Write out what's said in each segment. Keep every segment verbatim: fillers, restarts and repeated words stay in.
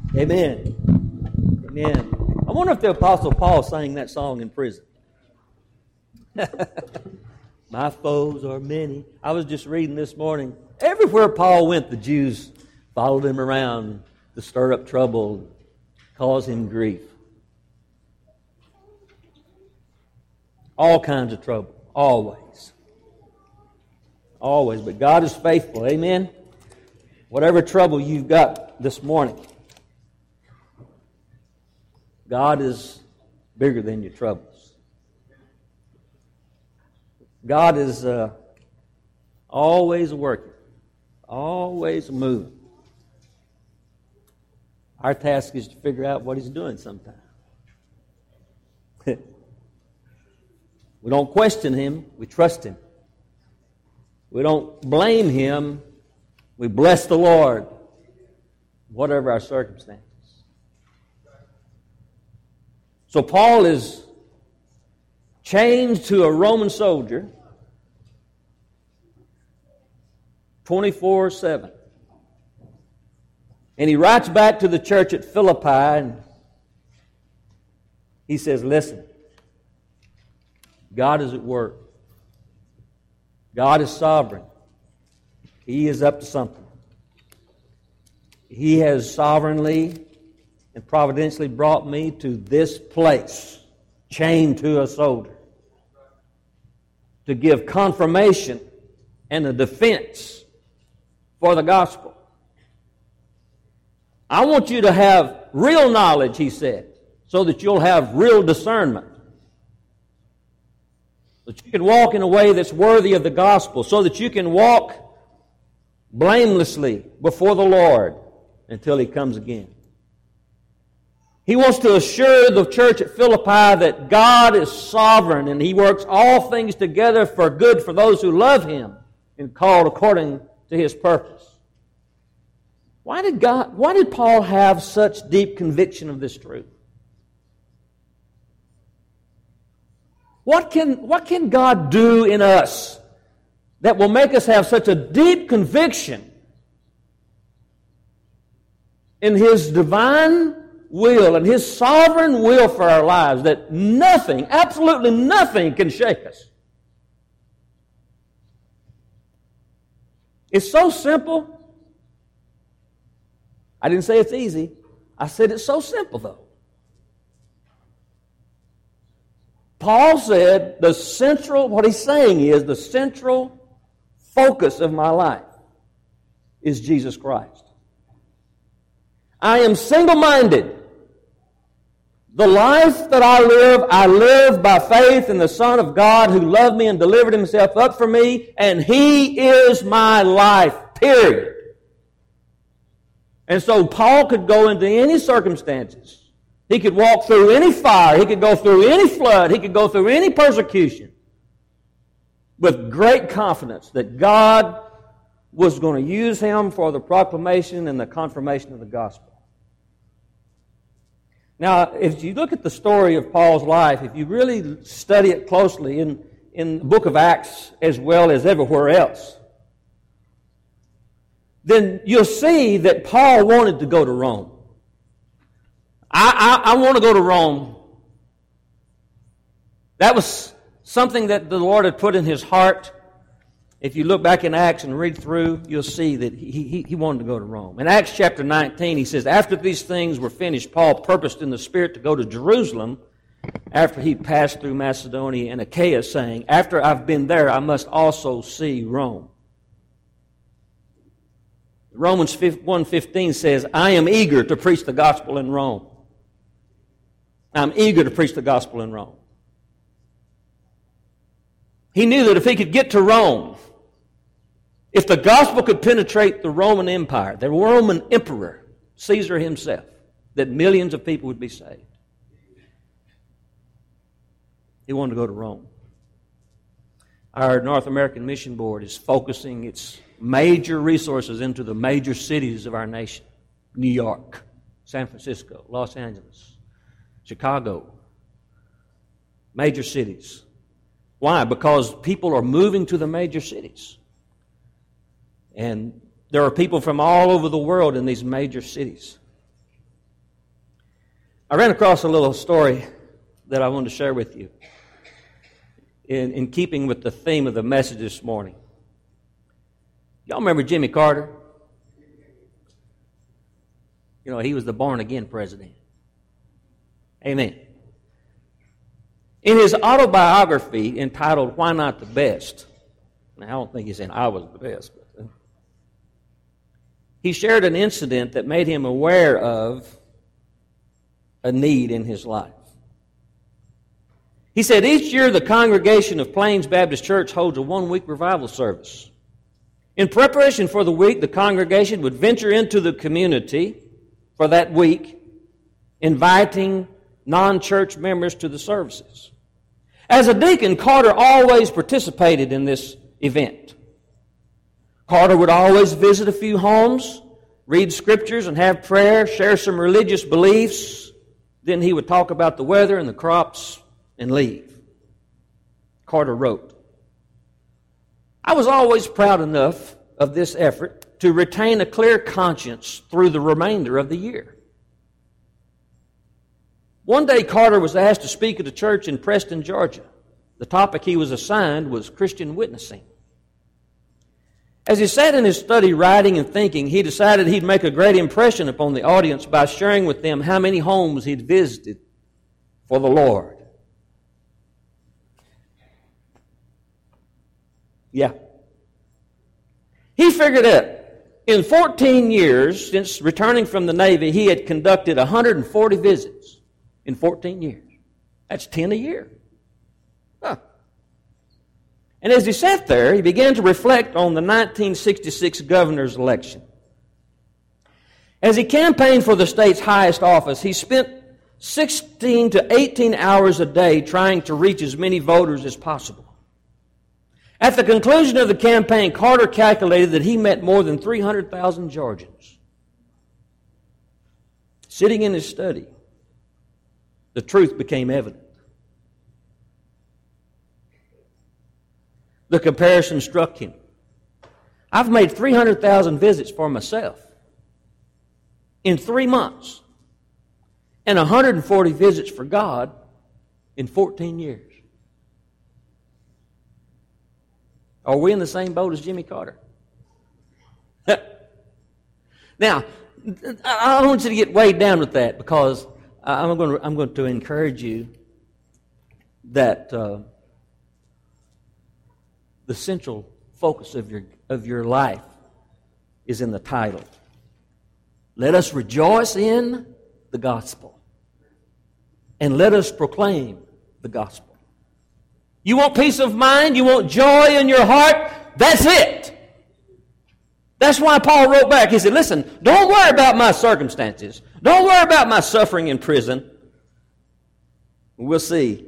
Amen. Amen. I wonder if the Apostle Paul sang that song in prison. My foes are many. I was just reading this morning. Everywhere Paul went, the Jews followed him around to stir up trouble, cause him grief. All kinds of trouble. Always. Always. But God is faithful. Amen? Whatever trouble you've got this morning, God is bigger than your troubles. God is uh, always working, always moving. Our task is to figure out what He's doing sometimes. We don't question Him, we trust Him. We don't blame Him, we bless the Lord, whatever our circumstances. So Paul is chained to a Roman soldier twenty-four seven. And he writes back to the church at Philippi and he says, listen, God is at work. God is sovereign. He is up to something. He has sovereignly and providentially brought me to this place, chained to a soldier, to give confirmation and a defense for the gospel. I want you to have real knowledge, he said, so that you'll have real discernment. That you can walk in a way that's worthy of the gospel, so that you can walk blamelessly before the Lord until He comes again. He wants to assure the church at Philippi that God is sovereign and He works all things together for good for those who love Him and called according to His purpose. Why did God, why did Paul have such deep conviction of this truth? What can, what can God do in us that will make us have such a deep conviction in His divine will and His sovereign will for our lives that nothing, absolutely nothing can shake us? It's so simple. I didn't say it's easy. I said it's so simple, though. Paul said the central, what he's saying is the central focus of my life is Jesus Christ. I am single-minded. The life that I live, I live by faith in the Son of God who loved me and delivered Himself up for me, and He is my life, period. And so Paul could go into any circumstances. He could walk through any fire. He could go through any flood. He could go through any persecution with great confidence that God was going to use him for the proclamation and the confirmation of the gospel. Now, if you look at the story of Paul's life, if you really study it closely in, in the book of Acts as well as everywhere else, then you'll see that Paul wanted to go to Rome. I, I, I want to go to Rome. That was something that the Lord had put in his heart. If you look back in Acts and read through, you'll see that he, he, he wanted to go to Rome. In Acts chapter nineteen, he says, after these things were finished, Paul purposed in the Spirit to go to Jerusalem after he passed through Macedonia and Achaia, saying, after I've been there, I must also see Rome. Romans one fifteen says, I am eager to preach the gospel in Rome. I'm eager to preach the gospel in Rome. He knew that if he could get to Rome, if the gospel could penetrate the Roman Empire, the Roman emperor, Caesar himself, that millions of people would be saved. He wanted to go to Rome. Our North American Mission Board is focusing its major resources into the major cities of our nation. New York, San Francisco, Los Angeles, Chicago. Major cities. Why? Because people are moving to the major cities. And there are people from all over the world in these major cities. I ran across a little story that I wanted to share with you in, in keeping with the theme of the message this morning. Y'all remember Jimmy Carter? You know, he was the born-again president. Amen. In his autobiography entitled, Why Not the Best? Now, I don't think he's saying I was the best, but uh, he shared an incident that made him aware of a need in his life. He said, each year the congregation of Plains Baptist Church holds a one-week revival service. In preparation for the week, the congregation would venture into the community for that week, inviting non-church members to the services. As a deacon, Carter always participated in this event. Carter would always visit a few homes, read scriptures and have prayer, share some religious beliefs. Then he would talk about the weather and the crops and leave. Carter wrote, I was always proud enough of this effort to retain a clear conscience through the remainder of the year. One day Carter was asked to speak at a church in Preston, Georgia. The topic he was assigned was Christian witnessing. As he sat in his study writing and thinking, he decided he'd make a great impression upon the audience by sharing with them how many homes he'd visited for the Lord. Yeah. He figured that in fourteen years, since returning from the Navy, he had conducted one hundred forty visits in fourteen years. That's ten a year. Huh. And as he sat there, he began to reflect on the nineteen sixty-six governor's election. As he campaigned for the state's highest office, he spent sixteen to eighteen hours a day trying to reach as many voters as possible. At the conclusion of the campaign, Carter calculated that he met more than three hundred thousand Georgians. Sitting in his study, the truth became evident. The comparison struck him. I've made three hundred thousand visits for myself in three months and one hundred forty visits for God in fourteen years. Are we in the same boat as Jimmy Carter? Now, I don't want you to get weighed down with that, because I'm going to, I'm going to encourage you that uh, the central focus of your, of your life is in the title. Let us rejoice in the gospel, and let us proclaim the gospel. You want peace of mind? You want joy in your heart? That's it. That's why Paul wrote back. He said, listen, don't worry about my circumstances. Don't worry about my suffering in prison. We'll see.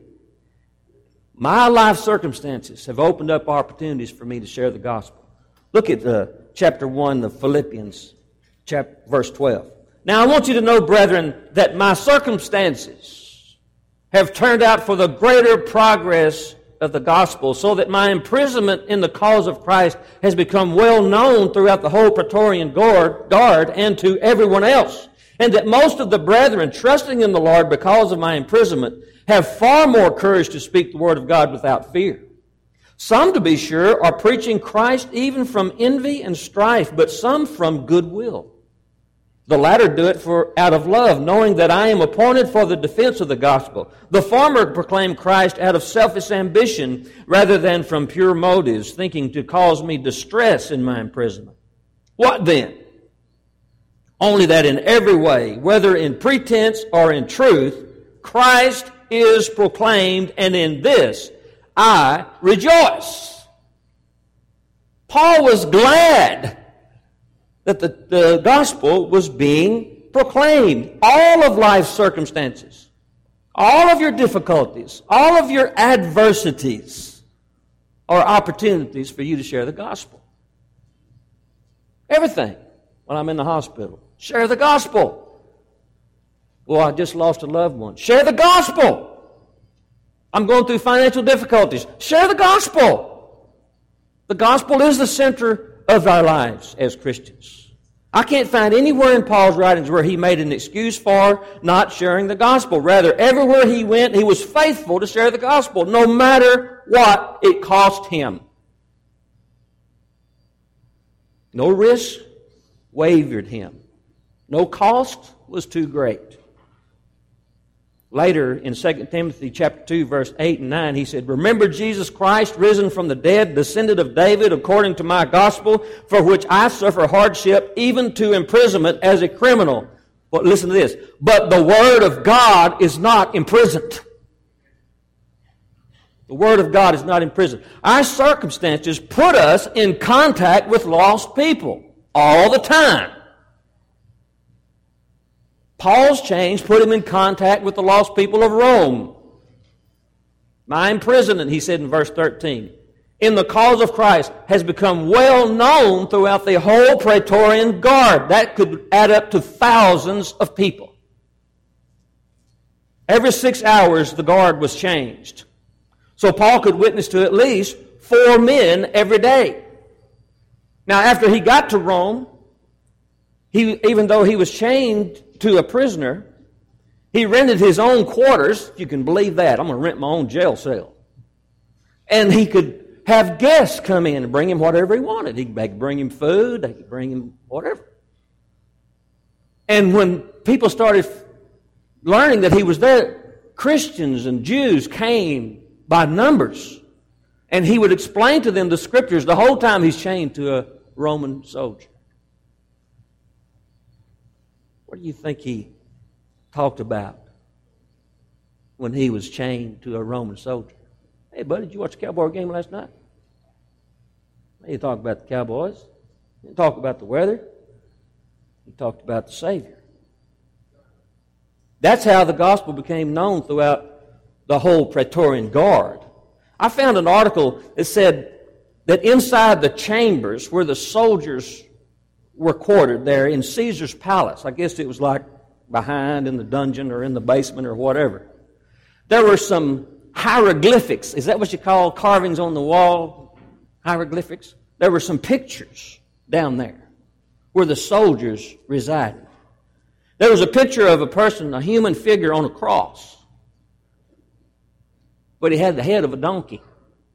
My life circumstances have opened up opportunities for me to share the gospel. Look at uh, chapter one of Philippians, chapter, verse twelve. Now I want you to know, brethren, that my circumstances have turned out for the greater progress of the gospel, so that my imprisonment in the cause of Christ has become well known throughout the whole Praetorian guard and to everyone else, and that most of the brethren, trusting in the Lord because of my imprisonment, have far more courage to speak the word of God without fear. Some, to be sure, are preaching Christ even from envy and strife, but some from goodwill. The latter do it for out of love, knowing that I am appointed for the defense of the gospel. The former proclaim Christ out of selfish ambition rather than from pure motives, thinking to cause me distress in my imprisonment. What then? Only that in every way, whether in pretense or in truth, Christ is proclaimed, and in this I rejoice. Paul was glad that the, the gospel was being proclaimed. All of life's circumstances, all of your difficulties, all of your adversities are opportunities for you to share the gospel. Everything. When I'm in the hospital, share the gospel. Well, I just lost a loved one. Share the gospel. I'm going through financial difficulties. Share the gospel. The gospel is the center of our lives as Christians. I can't find anywhere in Paul's writings where he made an excuse for not sharing the gospel. Rather, everywhere he went, he was faithful to share the gospel, no matter what it cost him. No risk wavered him. No cost was too great. Later, in Second Timothy chapter two, verse eight and nine, he said, "Remember Jesus Christ, risen from the dead, descended of David, according to my gospel, for which I suffer hardship, even to imprisonment as a criminal." But listen to this. "But the Word of God is not imprisoned." The Word of God is not imprisoned. Our circumstances put us in contact with lost people all the time. Paul's chains put him in contact with the lost people of Rome. "My imprisonment," he said in verse thirteen, "in the cause of Christ has become well known throughout the whole Praetorian Guard." That could add up to thousands of people. Every six hours the guard was changed. So Paul could witness to at least four men every day. Now after he got to Rome, he, even though he was chained to a prisoner, he rented his own quarters, if you can believe that. I'm going to rent my own jail cell. And he could have guests come in and bring him whatever he wanted. He could bring him food, they could bring him whatever. And when people started learning that he was there, Christians and Jews came by numbers. And he would explain to them the Scriptures the whole time he's chained to a Roman soldier. What do you think he talked about when he was chained to a Roman soldier? "Hey, buddy, did you watch the Cowboy game last night?" He talked about the Cowboys. He talked about the weather. He talked about the Savior. That's how the gospel became known throughout the whole Praetorian Guard. I found an article that said that inside the chambers where the soldiers were quartered there in Caesar's palace, I guess it was like behind in the dungeon or in the basement or whatever, there were some hieroglyphics. Is that what you call carvings on the wall? Hieroglyphics? There were some pictures down there where the soldiers resided. There was a picture of a person, a human figure on a cross, but he had the head of a donkey.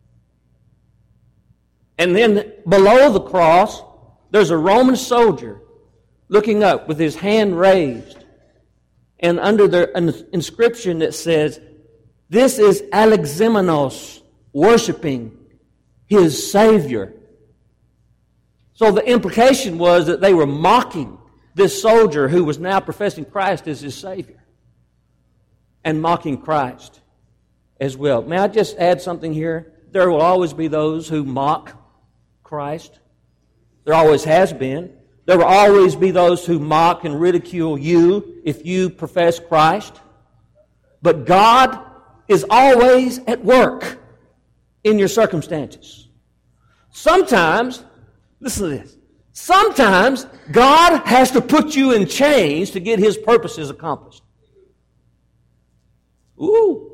And then below the cross, there's a Roman soldier looking up with his hand raised. And under the an inscription that says, "This is Alexamenos worshiping his Savior." So the implication was that they were mocking this soldier who was now professing Christ as his Savior. And mocking Christ as well. May I just add something here? There will always be those who mock Christ. There always has been. There will always be those who mock and ridicule you if you profess Christ. But God is always at work in your circumstances. Sometimes, listen to this, sometimes God has to put you in chains to get His purposes accomplished. Ooh.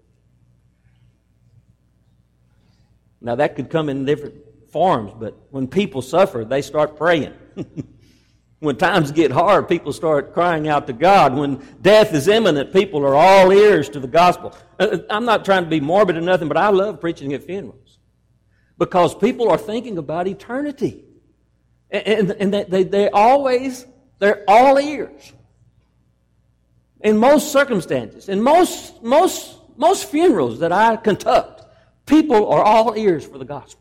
Now that could come in different forms, but when people suffer, they start praying. When times get hard, people start crying out to God. When death is imminent, people are all ears to the gospel. I'm not trying to be morbid or nothing, but I love preaching at funerals because people are thinking about eternity. And, and they, they, they always, they're all ears. In most circumstances, in most, most, most funerals that I conduct, people are all ears for the gospel.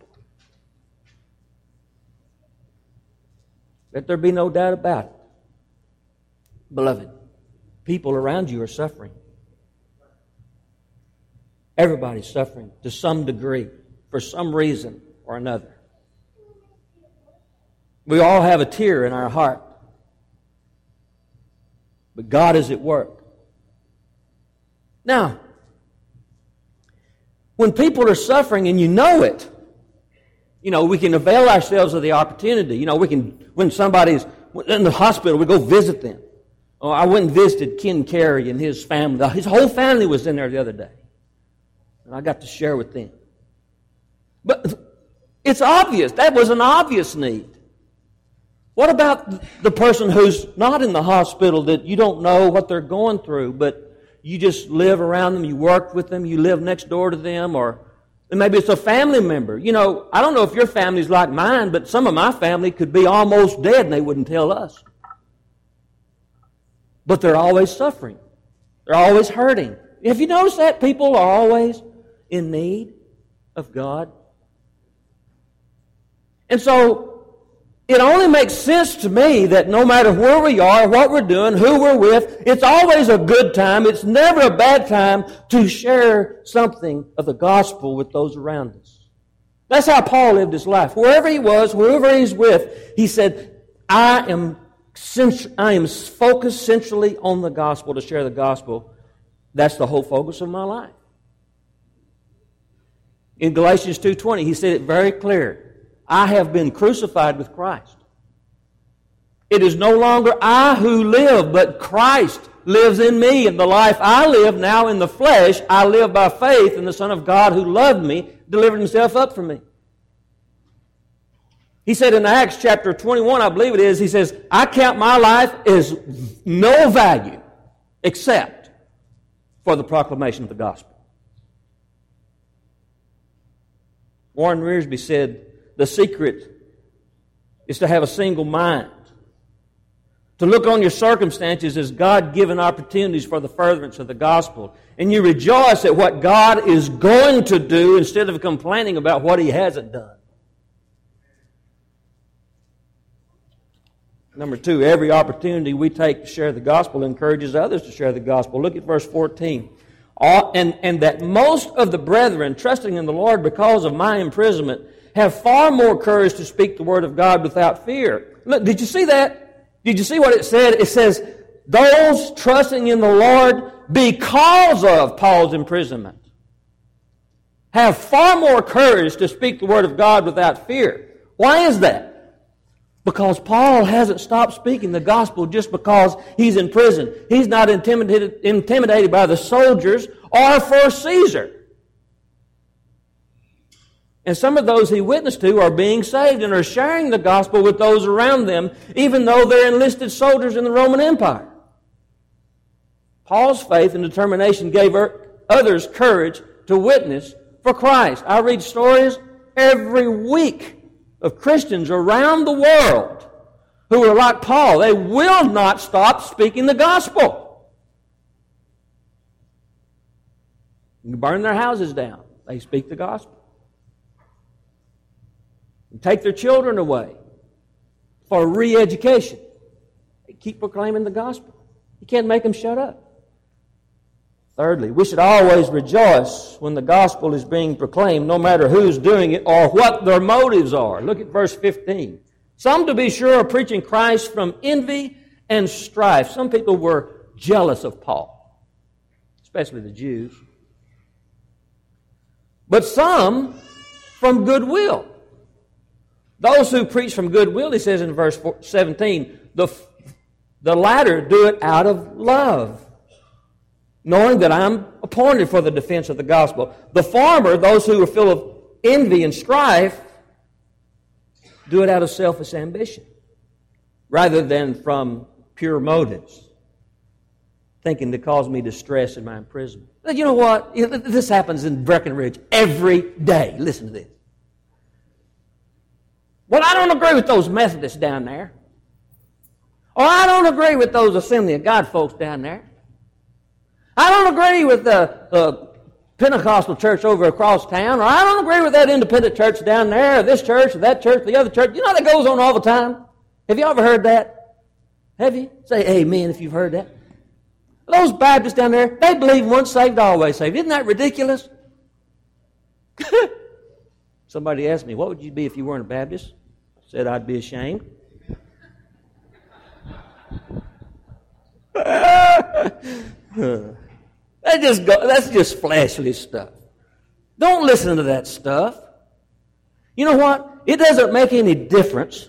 Let there be no doubt about it. Beloved, people around you are suffering. Everybody's suffering to some degree, for some reason or another. We all have a tear in our heart. But God is at work. Now, when people are suffering and you know it, you know, we can avail ourselves of the opportunity. You know, we can, when somebody's in the hospital, we go visit them. Oh, I went and visited Ken Carey and his family. His whole family was in there the other day. And I got to share with them. But it's obvious. That was an obvious need. What about the person who's not in the hospital, that you don't know what they're going through, but you just live around them, you work with them, you live next door to them, or maybe it's a family member. You know, I don't know if your family's like mine, but some of my family could be almost dead and they wouldn't tell us. But they're always suffering. They're always hurting. Have you noticed that? People are always in need of God. And so, it only makes sense to me that no matter where we are, what we're doing, who we're with, it's always a good time. It's never a bad time to share something of the gospel with those around us. That's how Paul lived his life. Wherever he was, whoever he's with, he said, I am, I am focused centrally on the gospel, to share the gospel. That's the whole focus of my life. In Galatians two twenty, he said it very clear. I have been crucified with Christ. It is no longer I who live, but Christ lives in me. And the life I live now in the flesh, I live by faith in the Son of God who loved me, delivered himself up for me. He said in Acts chapter twenty-one, I believe it is, he says, I count my life as no value except for the proclamation of the gospel. Warren Wiersbe said, the secret is to have a single mind, to look on your circumstances as God-given opportunities for the furtherance of the gospel. And you rejoice at what God is going to do instead of complaining about what He hasn't done. Number two, every opportunity we take to share the gospel encourages others to share the gospel. Look at verse fourteen. All, and, and that most of the brethren, trusting in the Lord because of my imprisonment, have far more courage to speak the word of God without fear. Look, did you see that? Did you see what it said? It says, those trusting in the Lord because of Paul's imprisonment have far more courage to speak the word of God without fear. Why is that? Because Paul hasn't stopped speaking the gospel just because he's in prison. He's not intimidated, intimidated by the soldiers or for Caesar. And some of those he witnessed to are being saved and are sharing the gospel with those around them, even though they're enlisted soldiers in the Roman Empire. Paul's faith and determination gave others courage to witness for Christ. I read stories every week of Christians around the world who are like Paul. They will not stop speaking the gospel. You burn their houses down. They speak the gospel. And take their children away for re-education. They keep proclaiming the gospel. You can't make them shut up. Thirdly, we should always rejoice when the gospel is being proclaimed, no matter who's doing it or what their motives are. Look at verse fifteen. Some, to be sure, are preaching Christ from envy and strife. Some people were jealous of Paul, especially the Jews. But some from goodwill. Those who preach from goodwill, he says in verse seventeen, the, the latter do it out of love, knowing that I'm appointed for the defense of the gospel. The former, those who are full of envy and strife, do it out of selfish ambition, rather than from pure motives, thinking to cause me distress in my imprisonment. But you know what? This happens in Breckenridge every day. Listen to this. Well, I don't agree with those Methodists down there. Or I don't agree with those Assembly of God folks down there. I don't agree with the, the Pentecostal church over across town. Or I don't agree with that independent church down there, or this church, or that church, or the other church. You know that goes on all the time? Have you ever heard that? Have you? Say amen if you've heard that. Those Baptists down there, they believe once saved, always saved. Isn't that ridiculous? Somebody asked me, what would you be if you weren't a Baptist? I said I'd be ashamed. that just go, that's just fleshly stuff. Don't listen to that stuff. You know what? It doesn't make any difference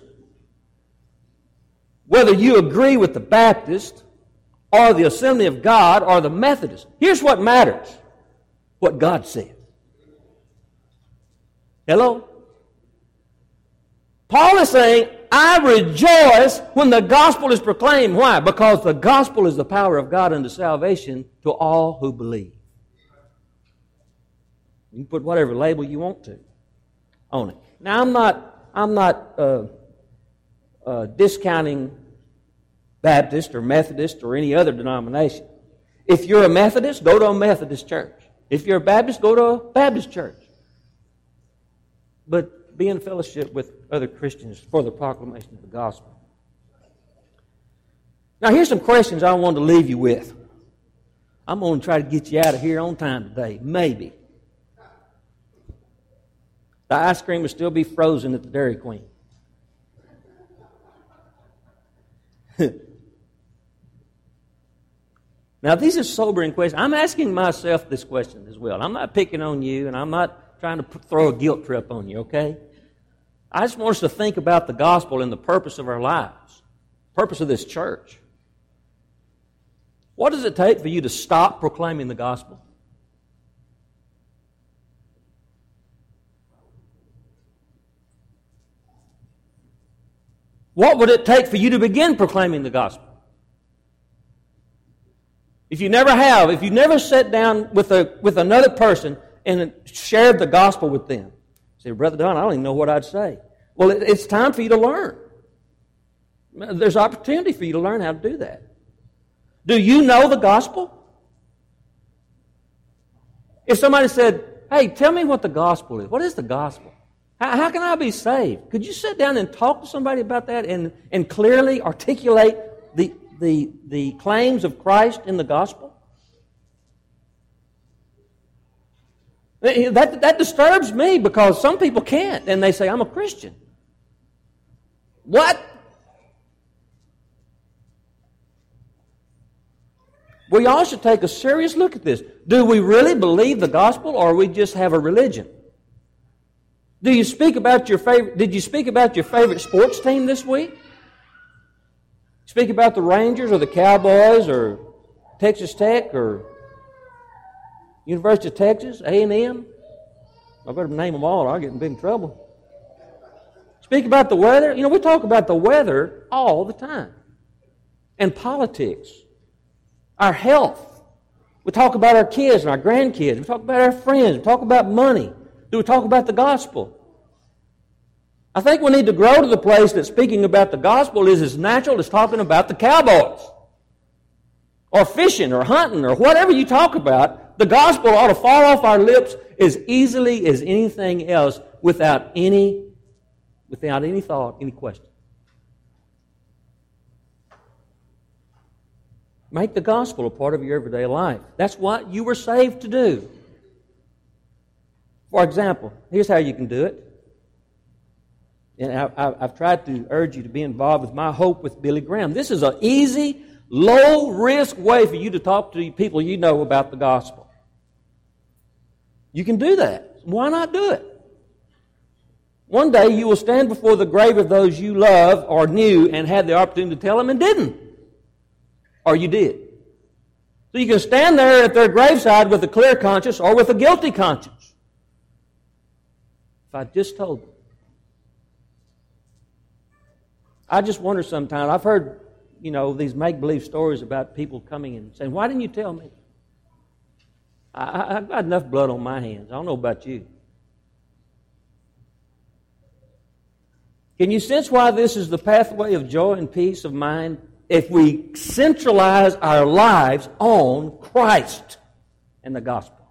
whether you agree with the Baptist or the Assembly of God or the Methodist. Here's what matters. What God said. Hello? Paul is saying, I rejoice when the gospel is proclaimed. Why? Because the gospel is the power of God unto salvation to all who believe. You can put whatever label you want to on it. Now, I'm not, I'm not uh, uh, discounting Baptist or Methodist or any other denomination. If you're a Methodist, go to a Methodist church. If you're a Baptist, go to a Baptist church. But be in fellowship with other Christians for the proclamation of the gospel. Now, here's some questions I wanted to leave you with. I'm going to try to get you out of here on time today. Maybe. The ice cream will still be frozen at the Dairy Queen. Now, these are sobering questions. I'm asking myself this question as well. I'm not picking on you, and I'm not trying to throw a guilt trip on you, okay? I just want us to think about the gospel and the purpose of our lives, purpose of this church. What does it take for you to stop proclaiming the gospel? What would it take for you to begin proclaiming the gospel? If you never have, if you never sat down with a with another person and shared the gospel with them, say, Brother Don, I don't even know what I'd say. Well, it, it's time for you to learn. There's opportunity for you to learn how to do that. Do you know the gospel? If somebody said, hey, tell me what the gospel is. What is the gospel? How, how can I be saved? Could you sit down and talk to somebody about that and, and clearly articulate the The, the claims of Christ in the gospel? That, that disturbs me because some people can't and they say, I'm a Christian. What? We all should take a serious look at this. Do we really believe the gospel or we just have a religion? Do you speak about your favorite, did you speak about your favorite sports team this week? Speak about the Rangers or the Cowboys or Texas Tech or University of Texas, A and M. I better name them all or I'll get in big trouble. Speak about the weather. You know, we talk about the weather all the time. And politics. Our health. We talk about our kids and our grandkids. We talk about our friends. We talk about money. Do we talk about the gospel? I think we need to grow to the place that speaking about the gospel is as natural as talking about the Cowboys or fishing or hunting or whatever you talk about. The gospel ought to fall off our lips as easily as anything else without any, without any thought, any question. Make the gospel a part of your everyday life. That's what you were saved to do. For example, here's how you can do it. And I, I, I've tried to urge you to be involved with My Hope with Billy Graham. This is an easy, low-risk way for you to talk to people you know about the gospel. You can do that. Why not do it? One day you will stand before the grave of those you love or knew and had the opportunity to tell them and didn't. Or you did. So you can stand there at their graveside with a clear conscience or with a guilty conscience. If I just told them. I just wonder sometimes, I've heard, you know, these make-believe stories about people coming and saying, why didn't you tell me? I, I, I've got enough blood on my hands. I don't know about you. Can you sense why this is the pathway of joy and peace of mind? If we centralize our lives on Christ and the gospel.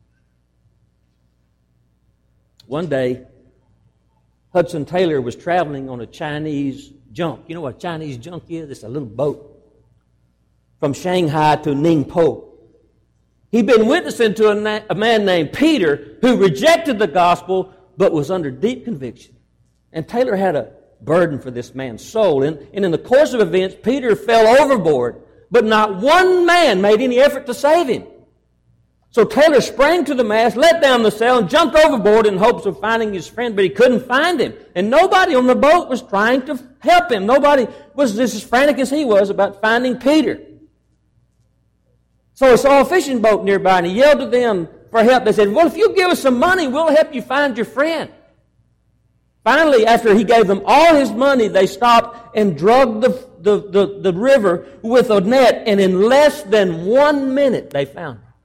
One day, Hudson Taylor was traveling on a Chinese junk. You know what a Chinese junk is? It's a little boat from Shanghai to Ningpo. He'd been witnessing to a, na- a man named Peter who rejected the gospel but was under deep conviction. And Taylor had a burden for this man's soul. And, and in the course of events, Peter fell overboard, but not one man made any effort to save him. So Taylor sprang to the mast, let down the sail, and jumped overboard in hopes of finding his friend, but he couldn't find him. And nobody on the boat was trying to help him. Nobody was just as frantic as he was about finding Peter. So he saw a fishing boat nearby, and he yelled to them for help. They said, well, if you give us some money, we'll help you find your friend. Finally, after he gave them all his money, they stopped and drugged the, the, the, the river with a net, and in less than one minute they found him.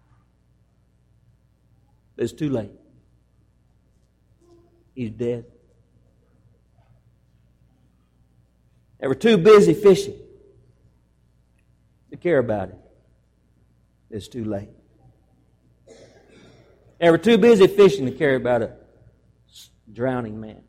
It's too late. He's dead. They were too busy fishing to care about him. It's too late. They were too busy fishing to care about a drowning man.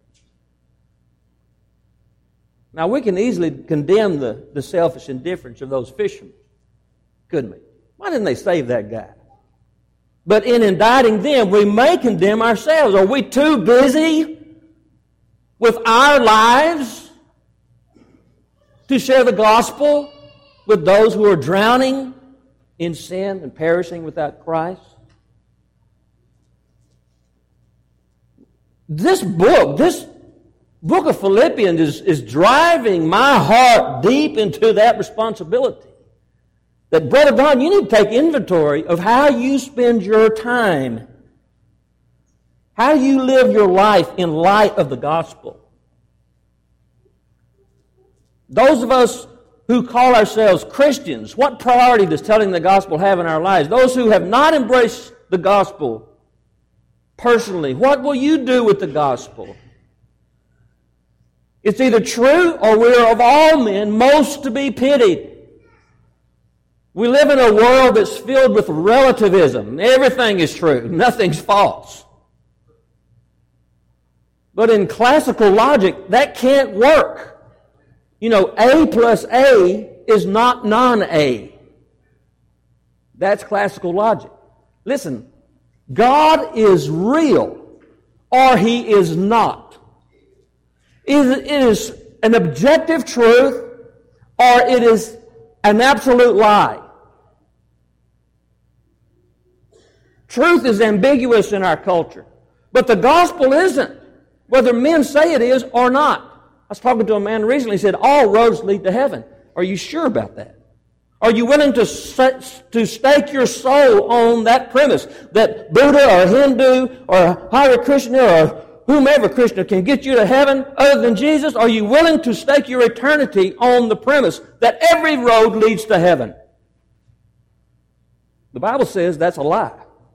Now, we can easily condemn the, the selfish indifference of those fishermen, couldn't we? Why didn't they save that guy? But in indicting them, we may condemn ourselves. Are we too busy with our lives to share the gospel with those who are drowning in sin and perishing without Christ? This book, this book of Philippians is, is driving my heart deep into that responsibility. That, Brother Don, you need to take inventory of how you spend your time. How you live your life in light of the gospel. Those of us who call ourselves Christians, what priority does telling the gospel have in our lives? Those who have not embraced the gospel personally, what will you do with the gospel? It's either true or we're of all men most to be pitied. We live in a world that's filled with relativism. Everything is true. Nothing's false. But in classical logic, that can't work. You know, A plus A is not non-A. That's classical logic. Listen, God is real or He is not. It is an objective truth or it is an absolute lie. Truth is ambiguous in our culture, but the gospel isn't, whether men say it is or not. I was talking to a man recently, he said, all roads lead to heaven. Are you sure about that? Are you willing to to stake your soul on that premise that Buddha or Hindu or Hare Krishna or whomever Krishna can get you to heaven other than Jesus? Are you willing to stake your eternity on the premise that every road leads to heaven? The Bible says that's a lie.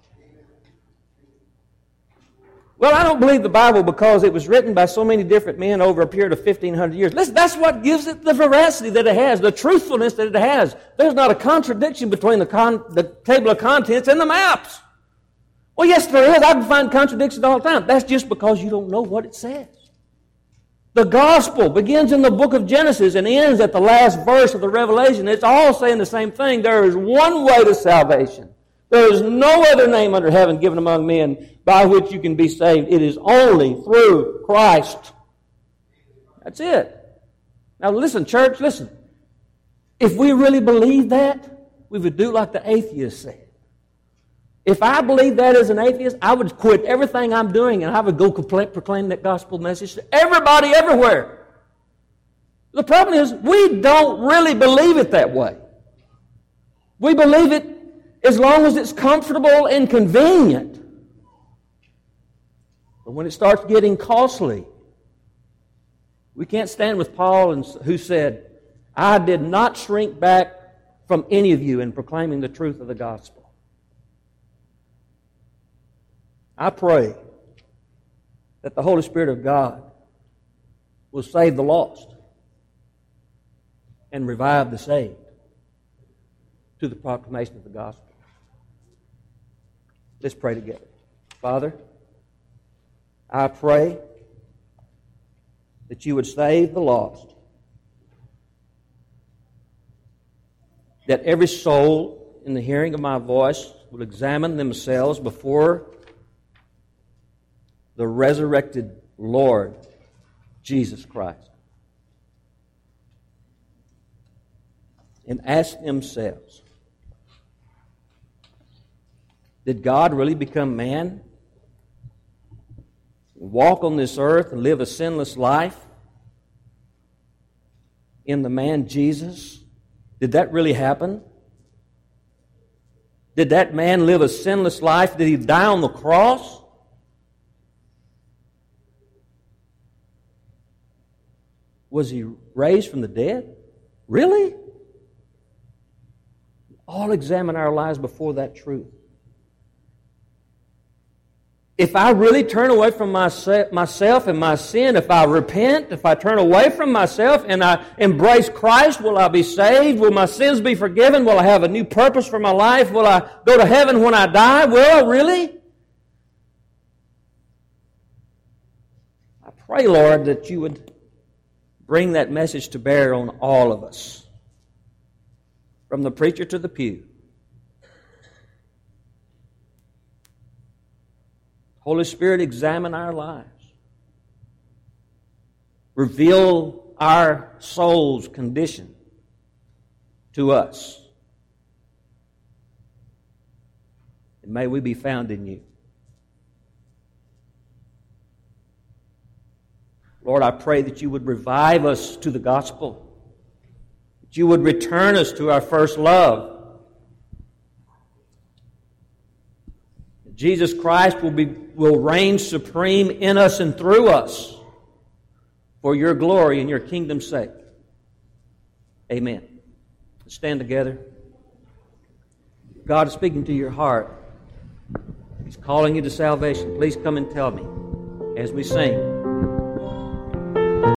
Well, I don't believe the Bible because it was written by so many different men over a period of fifteen hundred years. Listen, that's what gives it the veracity that it has, the truthfulness that it has. There's not a contradiction between the, con- the table of contents and the maps. Well, yes, there is. I can find contradictions all the time. That's just because you don't know what it says. The gospel begins in the book of Genesis and ends at the last verse of the Revelation. It's all saying the same thing. There is one way to salvation. There is no other name under heaven given among men by which you can be saved. It is only through Christ. That's it. Now listen, church, listen. If we really believe that, we would do like the atheist said. If I believed that as an atheist, I would quit everything I'm doing and I would go proclaim that gospel message to everybody everywhere. The problem is we don't really believe it that way. We believe it as long as it's comfortable and convenient. But when it starts getting costly, we can't stand with Paul who said, I did not shrink back from any of you in proclaiming the truth of the gospel. I pray that the Holy Spirit of God will save the lost and revive the saved to the proclamation of the gospel. Let's pray together. Father, I pray that you would save the lost, that every soul in the hearing of my voice will examine themselves before the resurrected Lord Jesus Christ and ask themselves, did God really become man, walk on this earth and live a sinless life in the man Jesus? Did that really happen? Did that man live a sinless life? Did he die on the cross? Was He raised from the dead? Really? All examine our lives before that truth. If I really turn away from myself and my sin, if I repent, if I turn away from myself and I embrace Christ, will I be saved? Will my sins be forgiven? Will I have a new purpose for my life? Will I go to heaven when I die? Will I really? I pray, Lord, that you would bring that message to bear on all of us, from the preacher to the pew. Holy Spirit, examine our lives. Reveal our soul's condition to us. And may we be found in you. Lord, I pray that you would revive us to the gospel. That you would return us to our first love. Jesus Christ will be will reign supreme in us and through us for your glory and your kingdom's sake. Amen. Let's stand together. God is speaking to your heart. He's calling you to salvation. Please come and tell me as we sing.